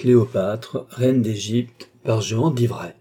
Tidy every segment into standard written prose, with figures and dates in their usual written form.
Cléopâtre, reine d'Égypte, par Jehan d'Ivray.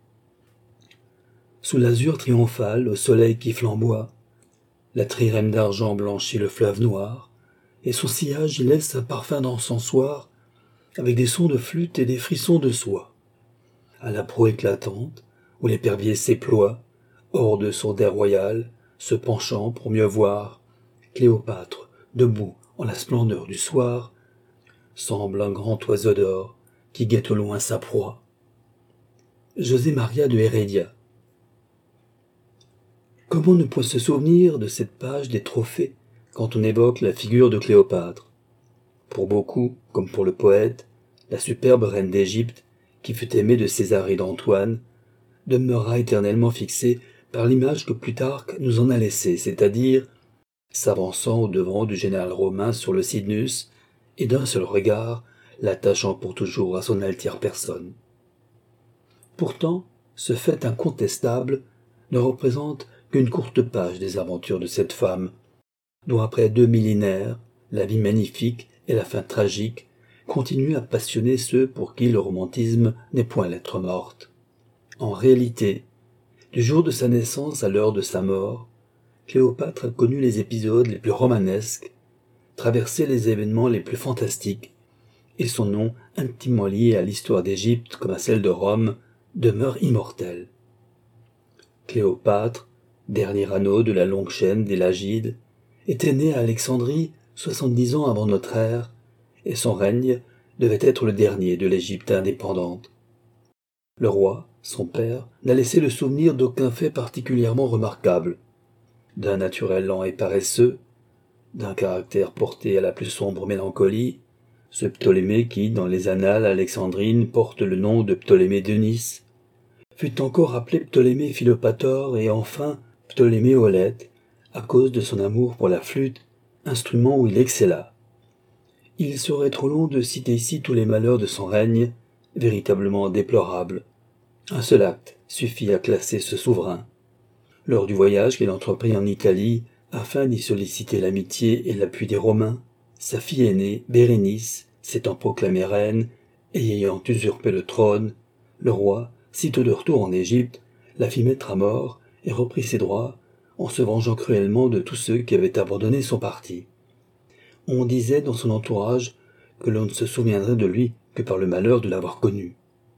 Sous l'azur triomphal, au soleil qui flamboie, la trirème d'argent blanchit le fleuve noir, et son sillage y laisse un parfum d'encensoir, avec des sons de flûte et des frissons de soie. À la proue éclatante, où l'épervier s'éploie, hors de son air royal, se penchant pour mieux voir, Cléopâtre, debout en la splendeur du soir, semble un grand oiseau d'or qui guette au loin sa proie. José Maria de Heredia. Comment ne point se souvenir de cette page des trophées quand on évoque la figure de Cléopâtre? Pour beaucoup, comme pour le poète, la superbe reine d'Égypte, qui fut aimée de César et d'Antoine, demeurera éternellement fixée par l'image que Plutarque nous en a laissée, c'est-à-dire s'avançant au-devant du général romain sur le Cydnus, et d'un seul regard, l'attachant pour toujours à son altière personne. Pourtant, ce fait incontestable ne représente qu'une courte page des aventures de cette femme, dont après 2 millénaires, la vie magnifique et la fin tragique continuent à passionner ceux pour qui le romantisme n'est point lettre morte. En réalité, du jour de sa naissance à l'heure de sa mort, Cléopâtre a connu les épisodes les plus romanesques, traversé les événements les plus fantastiques, et son nom, intimement lié à l'histoire d'Égypte comme à celle de Rome, demeure immortel. Cléopâtre, dernier anneau de la longue chaîne des Lagides, était née à Alexandrie 70 ans avant notre ère, et son règne devait être le dernier de l'Égypte indépendante. Le roi, son père, n'a laissé le souvenir d'aucun fait particulièrement remarquable. D'un naturel lent et paresseux, d'un caractère porté à la plus sombre mélancolie, ce Ptolémée qui, dans les annales alexandrines, porte le nom de Ptolémée d'Eunice, fut encore appelé Ptolémée Philopator et enfin Ptolémée Aulète, à cause de son amour pour la flûte, instrument où il excella. Il serait trop long de citer ici tous les malheurs de son règne, véritablement déplorables. Un seul acte suffit à classer ce souverain. Lors du voyage qu'il entreprit en Italie, afin d'y solliciter l'amitié et l'appui des Romains, sa fille aînée, Bérénice, s'étant proclamée reine et ayant usurpé le trône, le roi, sitôt de retour en Égypte, la fit mettre à mort et reprit ses droits, en se vengeant cruellement de tous ceux qui avaient abandonné son parti. On disait dans son entourage que l'on ne se souviendrait de lui que par le malheur de l'avoir connu.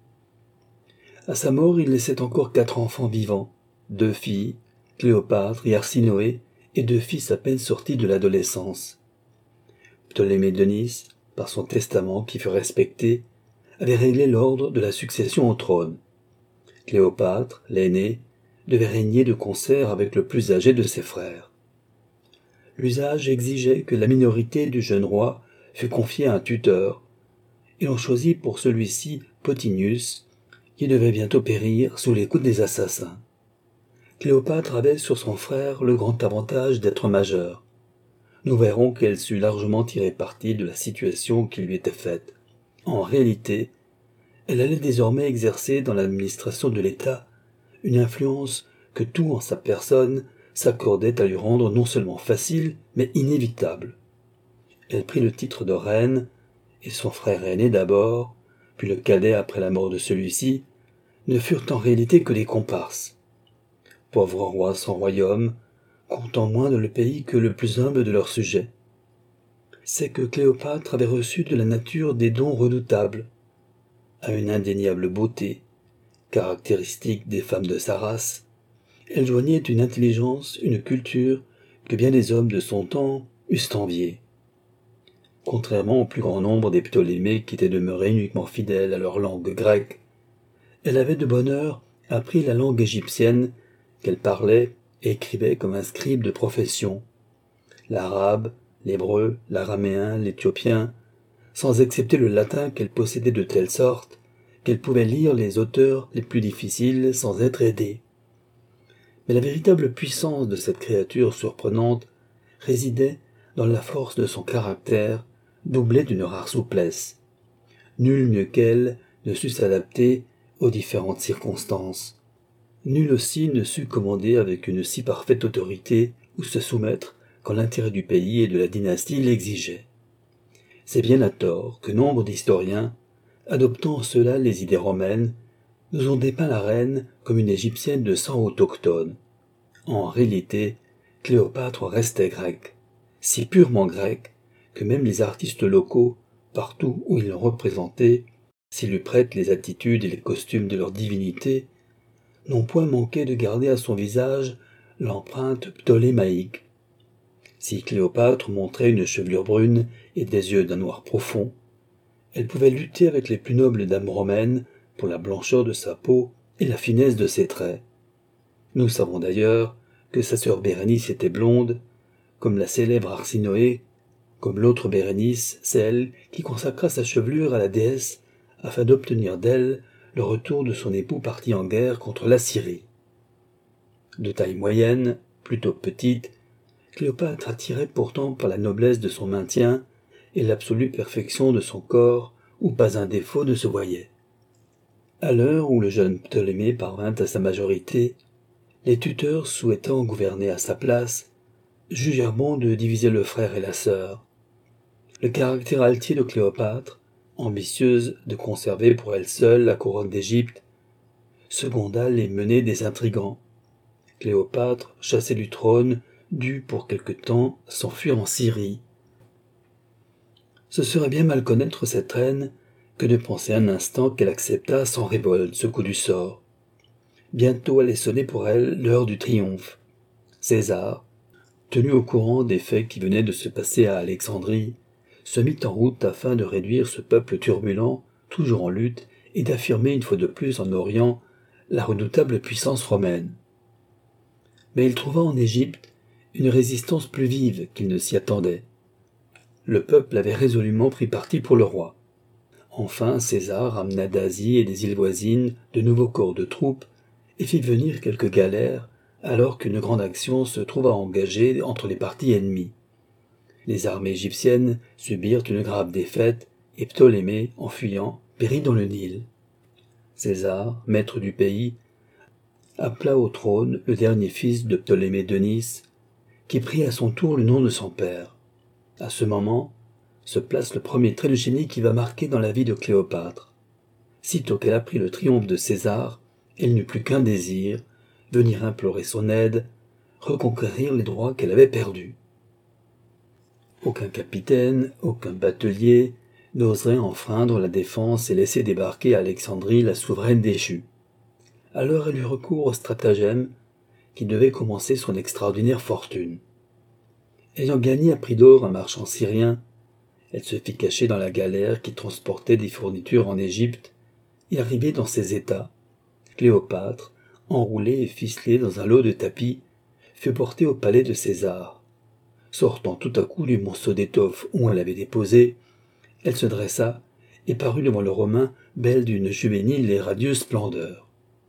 À sa mort, il laissait encore 4 enfants vivants, 2 filles, Cléopâtre et Arsinoé, et 2 fils à peine sortis de l'adolescence. Ptolémée d'Eunice, par son testament qui fut respecté, avait réglé l'ordre de la succession au trône. Cléopâtre, l'aînée, devait régner de concert avec le plus âgé de ses frères. L'usage exigeait que la minorité du jeune roi fût confiée à un tuteur, et l'on choisit pour celui-ci Potinius, qui devait bientôt périr sous les coups des assassins. Cléopâtre avait sur son frère le grand avantage d'être majeure. Nous verrons qu'elle sut largement tirer parti de la situation qui lui était faite. En réalité, elle allait désormais exercer dans l'administration de l'État une influence que tout en sa personne s'accordait à lui rendre non seulement facile, mais inévitable. Elle prit le titre de reine, et son frère aîné d'abord, puis le cadet après la mort de celui-ci, ne furent en réalité que des comparses. Pauvres rois sans royaume, comptant moins dans le pays que le plus humble de leurs sujets. C'est que Cléopâtre avait reçu de la nature des dons redoutables, à une indéniable beauté, caractéristique des femmes de sa race. Elle joignait une intelligence, une culture, que bien des hommes de son temps eussent enviée. Contrairement au plus grand nombre des Ptolémées qui étaient demeurés uniquement fidèles à leur langue grecque, elle avait de bonne heure appris la langue égyptienne qu'elle parlait et écrivait comme un scribe de profession, l'arabe, l'hébreu, l'araméen, l'éthiopien, sans excepter le latin qu'elle possédait de telle sorte qu'elle pouvait lire les auteurs les plus difficiles sans être aidée. Mais la véritable puissance de cette créature surprenante résidait dans la force de son caractère, doublé d'une rare souplesse. Nul mieux qu'elle ne sut s'adapter aux différentes circonstances. Nul aussi ne sut commander avec une si parfaite autorité ou se soumettre quand l'intérêt du pays et de la dynastie l'exigeait. C'est bien à tort que nombre d'historiens, adoptant en cela les idées romaines, nous ont dépeint la reine comme une égyptienne de sang autochtone. En réalité, Cléopâtre restait grecque, si purement grecque que même les artistes locaux, partout où ils l'ont représentée, s'ils lui prêtent les attitudes et les costumes de leur divinité, n'ont point manqué de garder à son visage l'empreinte ptolémaïque. Si Cléopâtre montrait une chevelure brune et des yeux d'un noir profond, elle pouvait lutter avec les plus nobles dames romaines pour la blancheur de sa peau et la finesse de ses traits. Nous savons d'ailleurs que sa sœur Bérénice était blonde, comme la célèbre Arsinoé, comme l'autre Bérénice, celle qui consacra sa chevelure à la déesse afin d'obtenir d'elle le retour de son époux parti en guerre contre la Syrie. De taille moyenne, plutôt petite, Cléopâtre attirait pourtant par la noblesse de son maintien et l'absolue perfection de son corps où pas un défaut ne se voyait. À l'heure où le jeune Ptolémée parvint à sa majorité, les tuteurs souhaitant gouverner à sa place, jugèrent bon de diviser le frère et la sœur. Le caractère altier de Cléopâtre, ambitieuse de conserver pour elle seule la couronne d'Égypte, seconda les menées des intrigants. Cléopâtre, chassée du trône, dut pour quelque temps s'enfuir en Syrie. Ce serait bien mal connaître cette reine que de penser un instant qu'elle accepta sans révolte ce coup du sort. Bientôt allait sonner pour elle l'heure du triomphe. César, tenu au courant des faits qui venaient de se passer à Alexandrie, se mit en route afin de réduire ce peuple turbulent, toujours en lutte, et d'affirmer une fois de plus en Orient la redoutable puissance romaine. Mais il trouva en Égypte une résistance plus vive qu'il ne s'y attendait. Le peuple avait résolument pris parti pour le roi. Enfin, César amena d'Asie et des îles voisines de nouveaux corps de troupes et fit venir quelques galères alors qu'une grande action se trouva engagée entre les partis ennemis. Les armées égyptiennes subirent une grave défaite et Ptolémée, en fuyant, périt dans le Nil. César, maître du pays, appela au trône le dernier fils de Ptolémée Denis, qui prit à son tour le nom de son père. À ce moment se place le premier trait de génie qui va marquer dans la vie de Cléopâtre. Sitôt qu'elle apprit le triomphe de César, elle n'eut plus qu'un désir, venir implorer son aide, reconquérir les droits qu'elle avait perdus. Aucun capitaine, aucun batelier n'oserait enfreindre la défense et laisser débarquer à Alexandrie la souveraine déchue. Alors elle eut recours au stratagème qui devait commencer son extraordinaire fortune. Ayant gagné à prix d'or un marchand syrien, elle se fit cacher dans la galère qui transportait des fournitures en Égypte, et arrivée dans ces états, Cléopâtre, enroulée et ficelée dans un lot de tapis, fut portée au palais de César. Sortant tout à coup du monceau d'étoffe où elle l'avait déposé, elle se dressa et parut devant le Romain belle d'une juvénile et radieuse splendeur.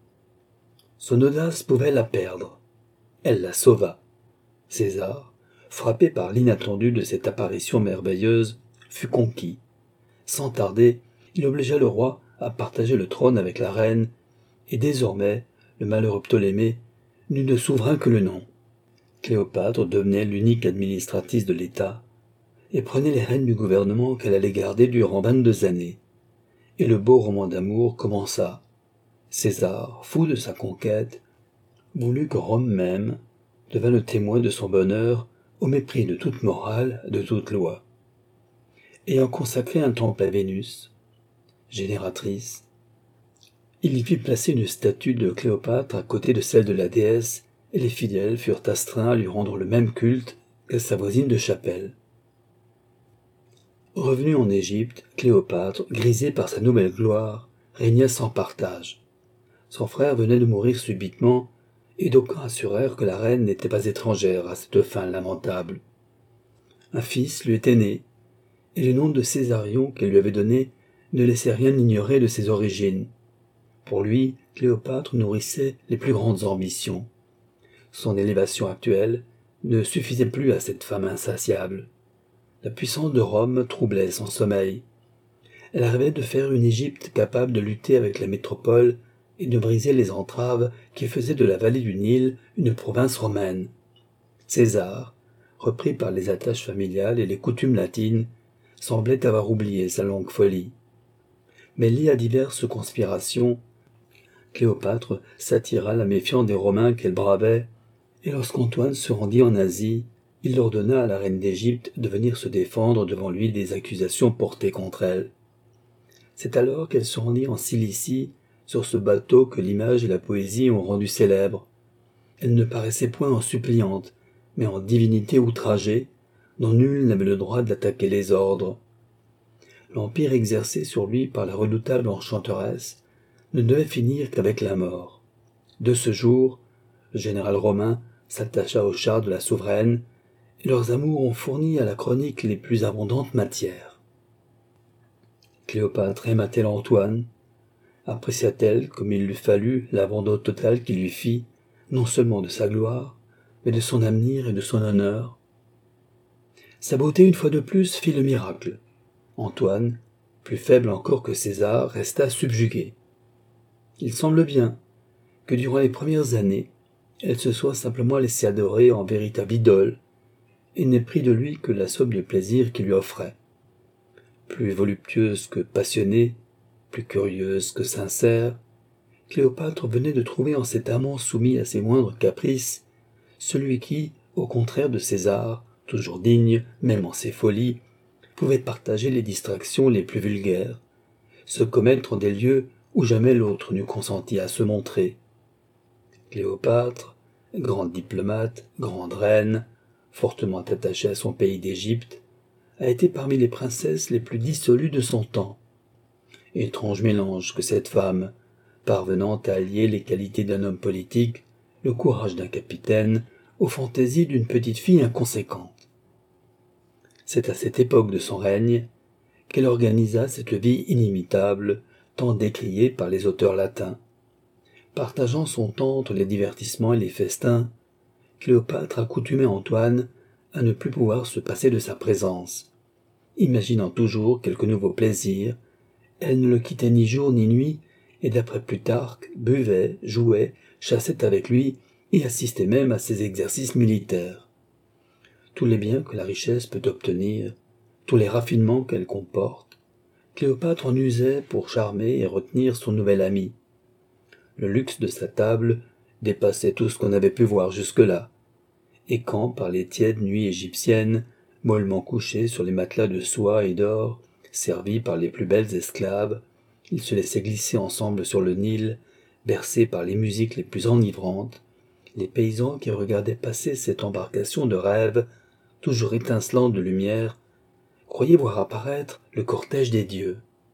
Son audace pouvait la perdre. Elle la sauva. César, frappé par l'inattendu de cette apparition merveilleuse, fut conquis. Sans tarder, il obligea le roi à partager le trône avec la reine, et désormais, le malheureux Ptolémée n'eut de souverain que le nom. Cléopâtre devenait l'unique administratrice de l'État, et prenait les rênes du gouvernement qu'elle allait garder durant 22 années. Et le beau roman d'amour commença. César, fou de sa conquête, voulut que Rome même devint le témoin de son bonheur au mépris de toute morale, de toute loi. Ayant consacré un temple à Vénus, génératrice, il y fit placer une statue de Cléopâtre à côté de celle de la déesse, et les fidèles furent astreints à lui rendre le même culte qu'à sa voisine de chapelle. Revenue en Égypte, Cléopâtre, grisée par sa nouvelle gloire, régna sans partage. Son frère venait de mourir subitement, et d'aucuns assurèrent que la reine n'était pas étrangère à cette fin lamentable. Un fils lui était né, et le nom de Césarion qu'elle lui avait donné ne laissait rien ignorer de ses origines. Pour lui, Cléopâtre nourrissait les plus grandes ambitions. Son élévation actuelle ne suffisait plus à cette femme insatiable. La puissance de Rome troublait son sommeil. Elle rêvait de faire une Égypte capable de lutter avec la métropole et de briser les entraves qui faisaient de la vallée du Nil une province romaine. César, repris par les attaches familiales et les coutumes latines, semblait avoir oublié sa longue folie. Mêlée à diverses conspirations, Cléopâtre s'attira la méfiance des Romains qu'elle bravait, et lorsqu'Antoine se rendit en Asie, il ordonna à la reine d'Égypte de venir se défendre devant lui des accusations portées contre elle. C'est alors qu'elle se rendit en Cilicie, sur ce bateau que l'image et la poésie ont rendu célèbre. Elle ne paraissait point en suppliante, mais en divinité outragée, dont nul n'avait le droit d'attaquer les ordres. L'empire exercé sur lui par la redoutable enchanteresse ne devait finir qu'avec la mort. De ce jour, le général romain s'attacha au char de la souveraine, et leurs amours ont fourni à la chronique les plus abondantes matières. Cléopâtre aima-t-elle Antoine? Apprécia-t-elle, comme il lui fallut, l'abandon total qu'il lui fit, non seulement de sa gloire, mais de son avenir et de son honneur? Sa beauté, une fois de plus, fit le miracle. Antoine, plus faible encore que César, resta subjugué. Il semble bien que durant les premières années, elle se soit simplement laissée adorer en véritable idole, et n'ait pris de lui que la somme de plaisir qu'il lui offrait. Plus voluptueuse que passionnée, plus curieuse que sincère, Cléopâtre venait de trouver en cet amant soumis à ses moindres caprices celui qui, au contraire de César, toujours digne, même en ses folies, pouvait partager les distractions les plus vulgaires, se commettre en des lieux où jamais l'autre n'eût consenti à se montrer. Cléopâtre, grande diplomate, grande reine, fortement attachée à son pays d'Égypte, a été parmi les princesses les plus dissolues de son temps. Étrange mélange que cette femme, parvenant à allier les qualités d'un homme politique, le courage d'un capitaine, aux fantaisies d'une petite fille inconséquente. C'est à cette époque de son règne qu'elle organisa cette vie inimitable, tant décriée par les auteurs latins. Partageant son temps entre les divertissements et les festins, Cléopâtre accoutumait Antoine à ne plus pouvoir se passer de sa présence. Imaginant toujours quelque nouveau plaisir, elle ne le quittait ni jour ni nuit, et d'après Plutarque, buvait, jouait, chassait avec lui, et assistait même à ses exercices militaires. Tous les biens que la richesse peut obtenir, tous les raffinements qu'elle comporte, Cléopâtre en usait pour charmer et retenir son nouvel ami. Le luxe de sa table dépassait tout ce qu'on avait pu voir jusque-là, et quand, par les tièdes nuits égyptiennes, mollement couchés sur les matelas de soie et d'or, servis par les plus belles esclaves, ils se laissaient glisser ensemble sur le Nil, bercés par les musiques les plus enivrantes, les paysans qui regardaient passer cette embarcation de rêve, toujours étincelante de lumière, croyaient voir apparaître le cortège des dieux.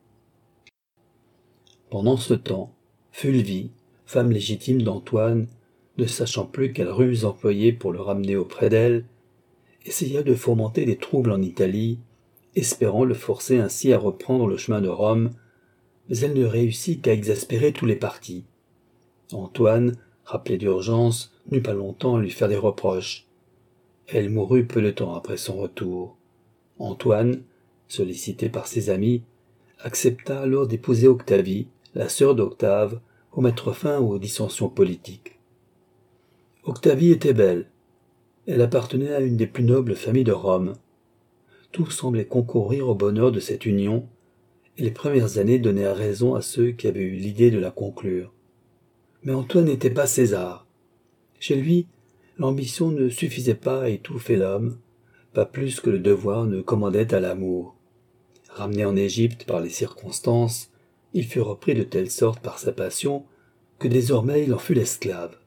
Pendant ce temps, Fulvie, femme légitime d'Antoine, ne sachant plus quelle ruse employer pour le ramener auprès d'elle, essaya de fomenter des troubles en Italie, espérant le forcer ainsi à reprendre le chemin de Rome, mais elle ne réussit qu'à exaspérer tous les partis. Antoine, rappelé d'urgence, n'eut pas longtemps à lui faire des reproches. Elle mourut peu de temps après son retour. Antoine, sollicité par ses amis, accepta alors d'épouser Octavie, la sœur d'Octave, pour mettre fin aux dissensions politiques. Octavie était belle. Elle appartenait à une des plus nobles familles de Rome. Tout semblait concourir au bonheur de cette union, et les premières années donnaient raison à ceux qui avaient eu l'idée de la conclure. Mais Antoine n'était pas César. Chez lui, l'ambition ne suffisait pas à étouffer l'homme, pas plus que le devoir ne commandait à l'amour. Ramené en Égypte par les circonstances, il fut repris de telle sorte par sa passion que désormais il en fut l'esclave.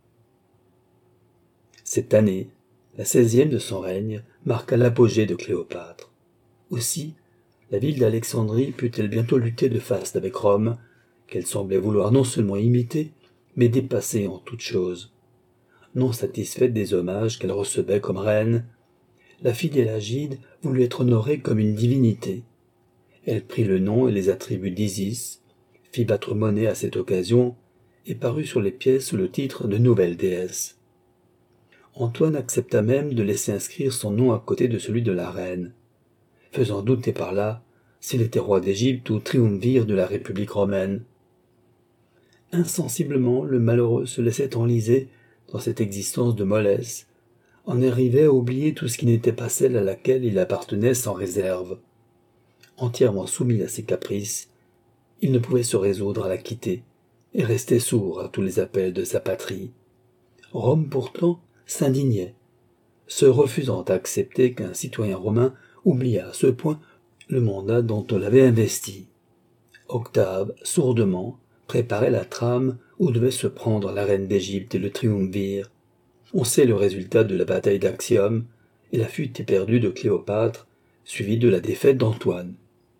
Cette année, la 16e de son règne, marqua l'apogée de Cléopâtre. Aussi, la ville d'Alexandrie put-elle bientôt lutter de face avec Rome, qu'elle semblait vouloir non seulement imiter, mais dépasser en toutes choses. Non satisfaite des hommages qu'elle recevait comme reine, la fille des Lagides voulut être honorée comme une divinité. Elle prit le nom et les attributs d'Isis, fit battre monnaie à cette occasion, et parut sur les pièces sous le titre de nouvelle déesse. Antoine accepta même de laisser inscrire son nom à côté de celui de la reine, faisant douter par là s'il était roi d'Égypte ou triumvir de la République romaine. Insensiblement, le malheureux se laissait enliser dans cette existence de mollesse, en arrivait à oublier tout ce qui n'était pas celle à laquelle il appartenait sans réserve. Entièrement soumis à ses caprices, il ne pouvait se résoudre à la quitter et restait sourd à tous les appels de sa patrie. Rome pourtant s'indignait, se refusant à accepter qu'un citoyen romain oubliât à ce point le mandat dont on l'avait investi. Octave, sourdement, préparait la trame où devait se prendre la reine d'Égypte et le triumvir. On sait le résultat de la bataille d'Actium et la fuite éperdue de Cléopâtre, suivie de la défaite d'Antoine.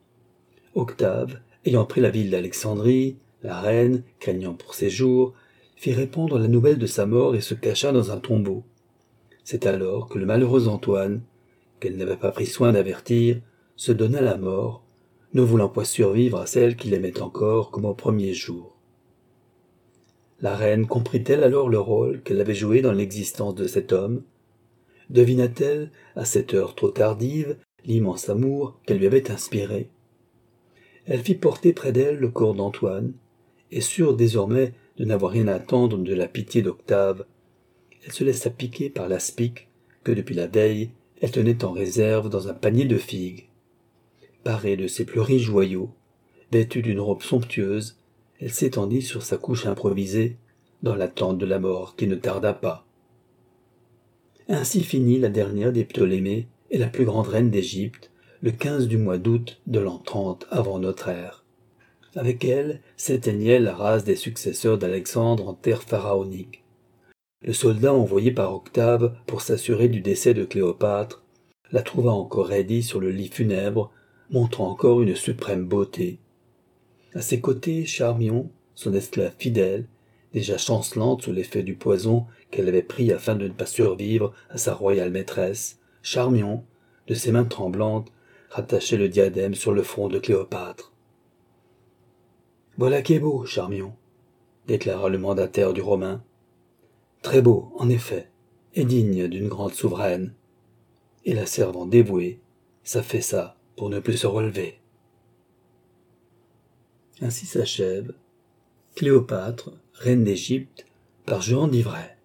Octave, ayant pris la ville d'Alexandrie, la reine, craignant pour ses jours, fit répandre la nouvelle de sa mort et se cacha dans un tombeau. C'est alors que le malheureux Antoine, qu'elle n'avait pas pris soin d'avertir, se donna la mort, ne voulant point survivre à celle qu'il aimait encore comme au premier jour. La reine comprit-elle alors le rôle qu'elle avait joué dans l'existence de cet homme? Devina-t-elle, à cette heure trop tardive, l'immense amour qu'elle lui avait inspiré? Elle fit porter près d'elle le corps d'Antoine, et sûre désormais de n'avoir rien à attendre de la pitié d'Octave, elle se laissa piquer par l'aspic que depuis la veille elle tenait en réserve dans un panier de figues. Parée de ses plus riches joyaux, vêtue d'une robe somptueuse, elle s'étendit sur sa couche improvisée, dans l'attente de la mort qui ne tarda pas. Ainsi finit la dernière des Ptolémées et la plus grande reine d'Égypte, le 15 du mois d'août de l'an 30 avant notre ère. Avec elle s'éteignait la race des successeurs d'Alexandre en terre pharaonique. Le soldat envoyé par Octave pour s'assurer du décès de Cléopâtre la trouva encore raidie sur le lit funèbre, montrant encore une suprême beauté. À ses côtés, Charmion, son esclave fidèle, déjà chancelante sous l'effet du poison qu'elle avait pris afin de ne pas survivre à sa royale maîtresse, Charmion, de ses mains tremblantes, rattachait le diadème sur le front de Cléopâtre. « Voilà qui est beau, Charmion, » déclara le mandataire du Romain. « Très beau, en effet, et digne d'une grande souveraine. » Et la servante dévouée s'affaissa pour ne plus se relever. Ainsi s'achève Cléopâtre, reine d'Égypte, par Jean d'Ivray.